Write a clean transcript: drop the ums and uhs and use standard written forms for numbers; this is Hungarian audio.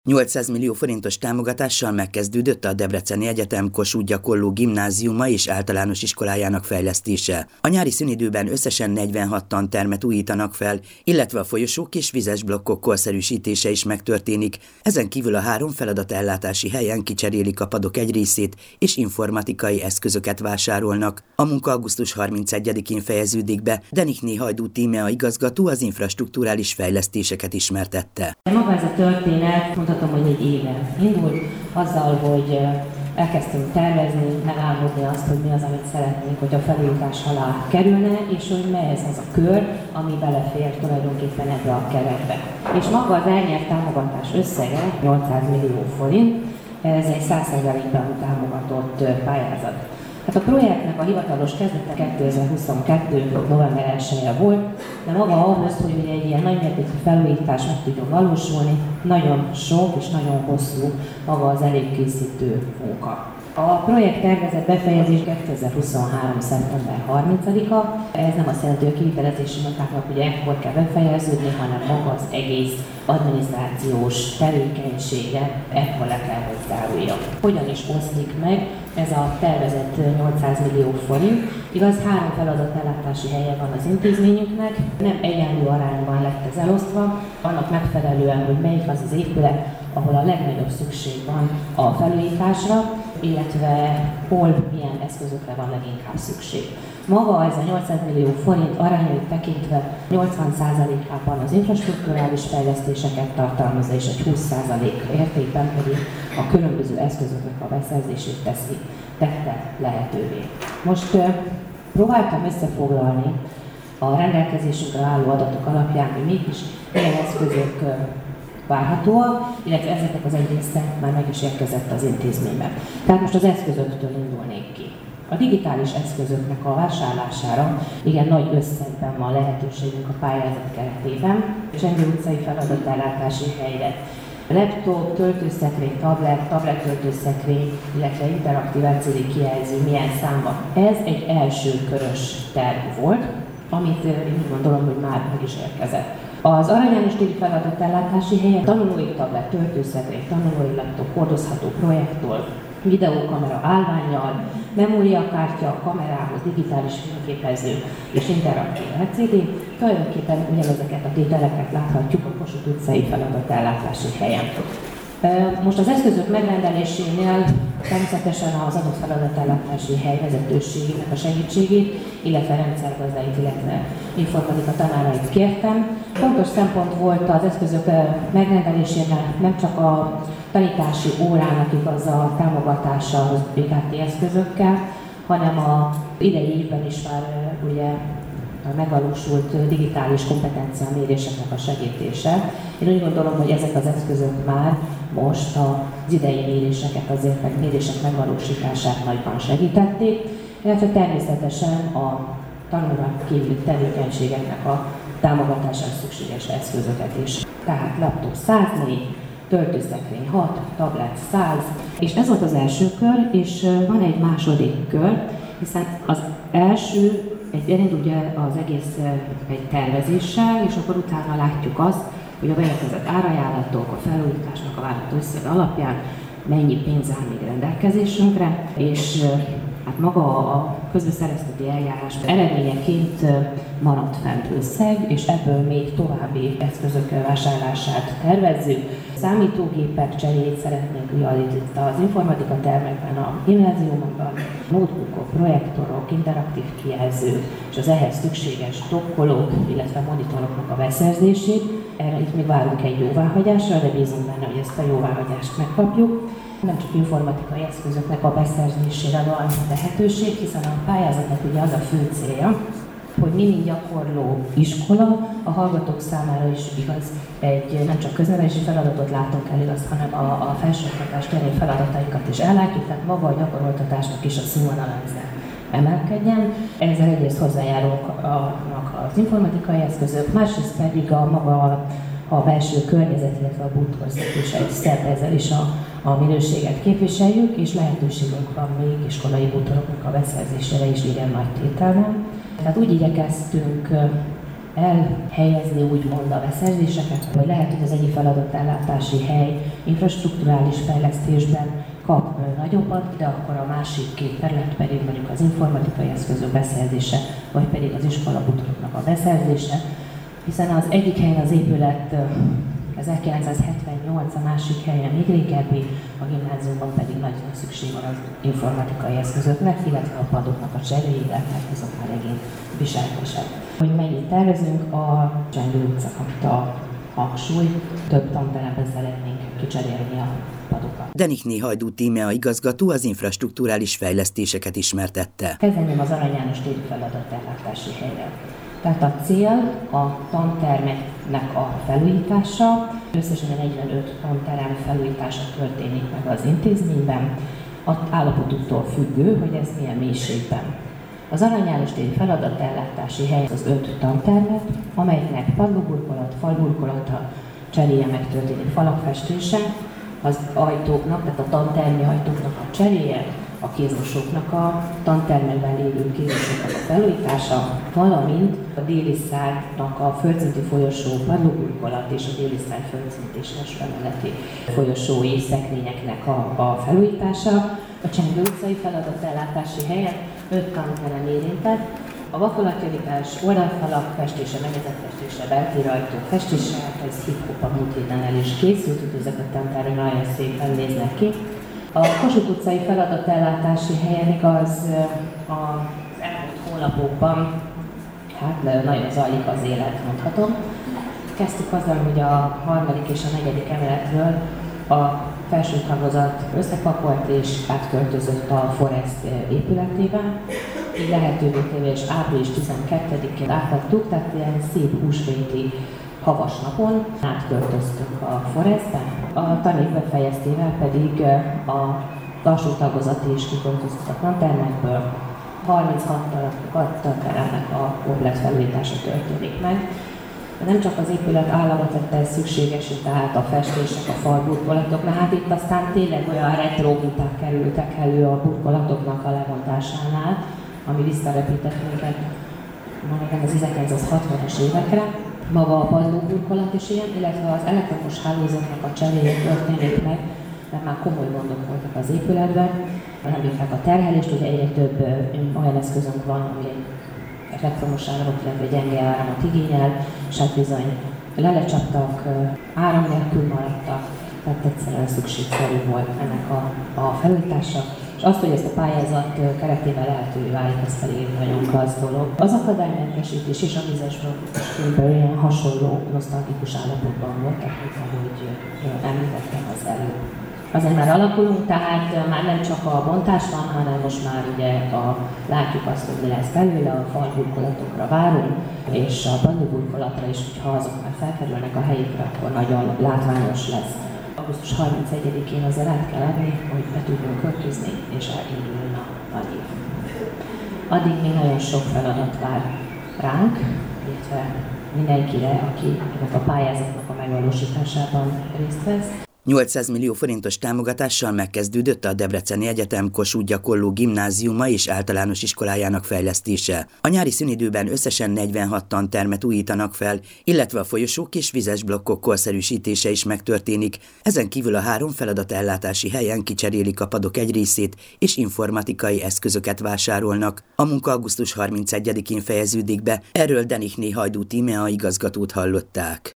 800 millió forintos támogatással megkezdődött a Debreceni Egyetem Kossuth Gyakorló Gimnáziuma és általános iskolájának fejlesztése. A nyári szünidőben összesen 46 tantermet újítanak fel, illetve a folyosók és vizes blokkok korszerűsítése is megtörténik. Ezen kívül a 3 feladatellátási helyen kicserélik a padok egy részét, és informatikai eszközöket vásárolnak. A munka augusztus 31-én fejeződik be, Denikné Hajdú Tímea igazgató az infrastrukturális fejlesztéseket ismertette. Maga ez a történet, mondhatom, hogy 4 éve indult, azzal, hogy elkezdtünk tervezni, megálmodni azt, hogy mi az, amit szeretnénk, hogy a felújítás alá kerülne, és hogy mely ez az a kör, ami belefér tulajdonképpen ebbe a keretbe. És maga az elnyert támogatás összege 800 millió forint, ez egy 100%-ban támogatott pályázat. Hát a projektnek a hivatalos kezdete 2022. november 1-e volt, de maga ahhoz, hogy egy ilyen nagymértékű felújítás meg tudjon valósulni, nagyon sok és nagyon hosszú maga az előkészítő munka. A projekt tervezett befejezés 2023. szeptember 30-a. Ez nem azt jelenti, hogy a kivitelezési munkáknak ugye ekkor kell befejeződni, hanem maga az egész adminisztrációs tevékenysége ekkor le kell, hogy zárulja. Hogyan is osztik meg ez a tervezett 800 millió forint? Igaz, 3 feladatellátási helye van az intézményünknek, nem egyenlő arányban lett ez elosztva, annak megfelelően, hogy melyik az az épület, ahol a legnagyobb szükség van a felújításra, illetve hol milyen eszközökre van leginkább szükség. Maga ez a 800 millió forint arányait tekintve 80%-ában az infrastrukturális fejlesztéseket tartalmazza, és egy 20% értékben pedig a különböző eszközöknek a beszerzését tette lehetővé. Most próbáltam összefoglalni a rendelkezésünkre álló adatok alapján, hogy mégis milyen eszközök várhatóak, illetve ezeknek az egy része már meg is érkezett az intézményben. Tehát most az eszközöktől indulnék ki. A digitális eszközöknek a vásárlására igen nagy összegben van lehetőségünk a pályázat keretében, és Ennyi utcai feladatellátási helyre laptop, töltőszekrény, tablet töltőszekrény, illetve interaktív LCD kijelző milyen számban. Ez egy első körös terv volt, amit én úgy gondolom, hogy már meg is érkezett. Az Arany János téri feladatellátási helyen tanulói tablet, töltőszekrény, tanulói laptop, hordozható projektor, videókamera állvánnyal, memóriakártya, kamerához, digitális filmképező és interaktív LCD. Tulajdonképpen ugyanezeket a tételeket láthatjuk a Kossuth utcai feladatellátási helyen. Most az eszközök megrendelésénél természetesen az adott feladatellátási hely vezetőségének a segítségét, illetve rendszergazdáit, illetve informatika tanárait kértem. Fontos szempont volt az eszközök megrendelésénél nem csak a tanítási órának igaz a támogatása az IKT eszközökkel, hanem az idei évben is már ugye megvalósult digitális kompetenciaméréseknek a segítése. Én úgy gondolom, hogy ezek az eszközök már most az idei méréseket, azért meg mérések megvalósítását nagyban segítették, illetve természetesen a tanulmányon kívüli tevékenységeknek a támogatására szükséges eszközöket is. Tehát laptop 104, töltőszekrény 6, tablet 100, és ez volt az első kör, és van egy második kör, hiszen az első elindul ugye az egész egy tervezéssel, és akkor utána látjuk azt, hogy a beérkezett árajánlatok, a felújításnak a várható összeg alapján mennyi pénz áll még rendelkezésünkre, és hát maga a közbeszerezteti eljárás eredményeként maradt fent összeg, és ebből még további eszközök vásárlását tervezzük. Számítógépek cseréjét szeretnénk itt az informatika termekben, a gimnáziumokban, notebookok, projektorok, interaktív kijelzők, és az ehhez szükséges dokkolók, illetve monitoroknak a beszerzését. Erre itt még várunk egy jóváhagyásra, de bízunk benne, hogy ezt a jóváhagyást megkapjuk. Nem csak informatikai eszközöknek a beszerzésére van lehetőség, hiszen a pályázatnak ugye az a fő célja, hogy mi gyakorló iskola a hallgatók számára is igaz, egy nem csak köznevelési feladatot látunk el, igaz, hanem a felsőoktatás terén feladatainkat is ellátjuk, tehát maga a gyakoroltatásnak is a színvonala emelkedjen. Ezzel egyrészt hozzájárulnak az informatikai eszközök, másrészt pedig a belső környezet, illetve a bútorszerűség, ezzel is a minőséget képviseljük, és lehetőségünk van még iskolai bútoroknak a beszerzésére is igen nagy tételben. Tehát úgy igyekeztünk elhelyezni úgymond a beszerzéseket, vagy lehet, hogy az egyik feladatellátási hely infrastrukturális fejlesztésben kap nagyobbat, de akkor a másik két terület pedig mondjuk az informatikai eszközök beszerzése, vagy pedig az iskolabútoroknak a beszerzése, hiszen az egyik helyen az épület 1978, a másik helyen még régebbi, a gimnáziumban pedig nagyon szükség van az informatikai eszközöknek, illetve a padoknak a cseréjére, mert azok már megint viselkesek. Hogy mennyit tervezünk, a Csengő utca kapta hangsúlyt, több tanteremben szeretnénk kicserélni a padokat. Denikné Hajdú Tímea igazgató az infrastrukturális fejlesztéseket ismertette. Kezdeném az Arany János téri feladatellátási helyre. Tehát a cél a tantermeknek a felújítása, összesen 45 tanterem felújítása történik meg az intézményben, az állapotuktól függő, hogy ez milyen mélységben. Az Arany János téri feladatellátási hely az 5 tantermet, amelyeknek padlóburkolat, falburkolata, cseréje megtörténik, falakfestése, az ajtóknak, tehát a tantermi ajtóknak a cseréje, a kézmosóknak a tantermekben lévő kézmosóknak a felújítása, valamint a déli szárnak a földszinti folyosó padlóburkolat és a déli szár földszintéses felületi folyosói szekrényeknek a felújítása. A Csengő utcai feladatellátási helyen 5 tanterem érintett, a vakolatjavítás, oldalfalak festése, megezetfestése, beltéri ajtók festése, ez hip-hop a múlt héten el is készült, úgyhogy ezek a tantermek nagyon szépen néznek ki. A Kossuth utcai feladatellátási helyen igaz az elmúlt hónapokban nagyon zajlik az élet, mondhatom. Kezdtük azzal, hogy a 3. és a 4. emeletről a felső tagozat összepakolt és átköltözött a Forest épületében. Így lehetővé téve, és április 12-én átadtuk, tehát ilyen szép húsvéti havas napon átköltöztünk a Forestbe. A tanév befejeztével pedig a lassú tagozat is kiköltözött a tantermekből. 36 tanteremnek a komplet felújítása történik meg. De nem csak az épület állama tette szükséges, tehát a festések, a falburkolatok, mert hát itt aztán tényleg olyan retro minták kerültek elő a burkolatoknak a levontásánál, ami visszarepített minket az 1960-as évekre. Maga a padlóburkolat is ilyen, illetve az elektromos hálózatnak a cseréje történik meg, mert már komoly gondok voltak az épületben. Nem bírták a terhelést, ugye egyre több olyan eszközünk van, ami elektromos áramot, illetve gyenge áramot igényel, és hát bizony lelecsaptak, áram nélkül maradtak, tehát egyszerűen szükségszerű volt ennek a felújítása. És azt, hogy ezt a pályázat keretében lehetővé válik, ez pedig nagyon klassz dolog. Az akadálymentesítés és a vizes körülbelül ilyen hasonló, nosztalgikus állapotban voltak, mint ahogy említettem az előbb. Azért már alakulunk, tehát már nem csak a bontás van, hanem most már ugye látjuk azt, hogy mi lesz belőle, a falburkolatokra várunk, és a padlóburkolatra is, hogyha azok már felkerülnek a helyükre, akkor nagyon látványos lesz. Augusztus 31-én azért át kell adni, hogy be tudjunk költözni, és elinduljon a év. Addig még nagyon sok feladat vár ránk, illetve mindenkire, aki ennek a pályázatnak a megvalósításában részt vesz. 800 millió forintos támogatással megkezdődött a Debreceni Egyetem Kossuth Gyakorló Gimnáziuma és általános iskolájának fejlesztése. A nyári szünidőben összesen 46 tantermet újítanak fel, illetve a folyosók és vizes blokkok korszerűsítése is megtörténik. Ezen kívül a 3 feladatellátási helyen kicserélik a padok egy részét, és informatikai eszközöket vásárolnak. A munka augusztus 31-én fejeződik be, erről Denikné Hajdú Tímea igazgatót hallották.